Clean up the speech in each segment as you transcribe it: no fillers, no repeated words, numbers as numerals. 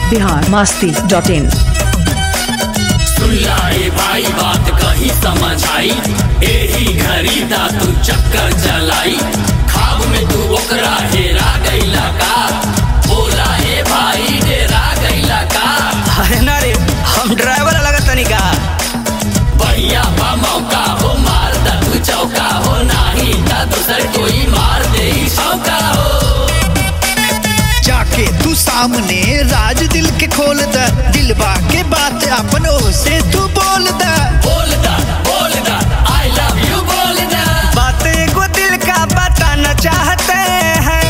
biharmasti.in। सुनलाए भाई बात कही समझ आई, एही घड़ी दा तू चक्कर जलाई, खाब में तू ओकरा हेरा गईला का, बोला ए भाई डेरा गईला का। अरे ना रे, हम ड्राइवर लगा तनिका। बढ़िया बा मौका हो, मार दा तू चौका हो, नाही ता दूसर कोई मार दे चौका हो। जाके तू सामने राज दिल के खोल द, दिलबा के बात अपनों से तू बोल द। बोल दा आई लव यू बोल दा। बातें को दिल का बताना चाहते हैं,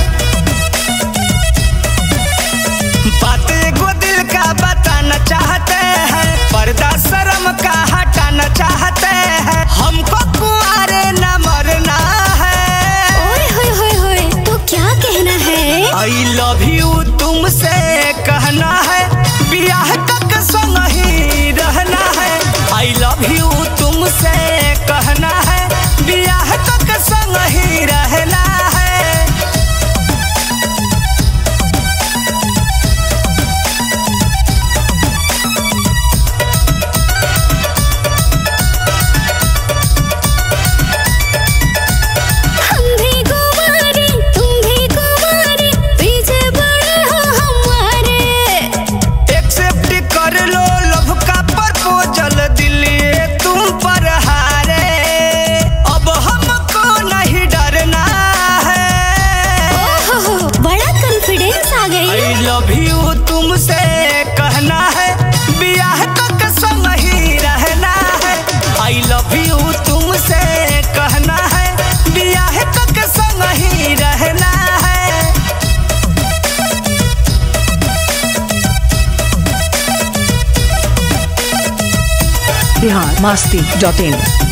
बातें को दिल का बताना चाहते हैं, पर्दा शर्म का हटाना चाहते हैं, हमको कुंवारे न मरना है। ओए होए होए होए, तो क्या कहना है? आई लव यू तुमसे कहना है, ब्याह तक संग ही रहना है। आई लव यू तुमसे कहना है, ब्याह तक संग ही रहना है। हम भी कुंवारे, तुम भी कुंवारे, पीछे पड़े हो हमारे। एक्सेप्ट कर लो लव का प्रपोजल, दिल ये तुम पर हारे, अब हमको नहीं डरना है। ओहो, बड़ा कॉन्फिडेंस आ गई। आई लव यू तुमसे कहना है, ब्याह तक संग ही रहना है। आई लव यू तुमसे कहना है, ब्याह तक संग ही रहना है। biharmasti.in।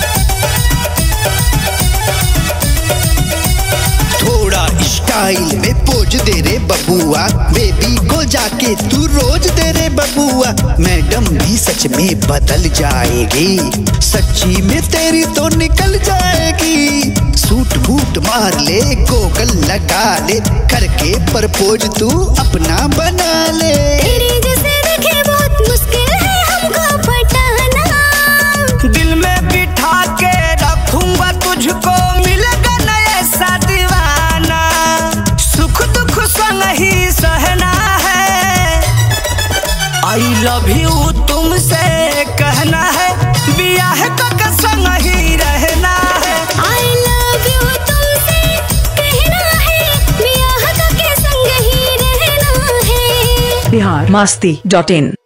थोड़ा स्टाइल में पोज दे रे बबुआ, बेबी को जाके तू रोज दे रे बबुआ। मैडम भी सच में बदल जाएगी, सच्ची में तेरी तो निकल जाएगी। सूट बूट मार ले, गोगल लगा ले, करके प्रपोज तू अपना बना ले। तेरे जैसे देखे बहुत मुश्किल है हमको पटाना। दिल में बिठा के रखूंगा तुझको, मिलेगा न ऐसा दीवाना, सुख दुख संग ही सहना है। आई लव यू तुमसे कहना है, ब्याह तक संग ही रहना है। आई लव यू तुमसे कहना है, ब्याह तक संग ही रहना है। biharmasti.in।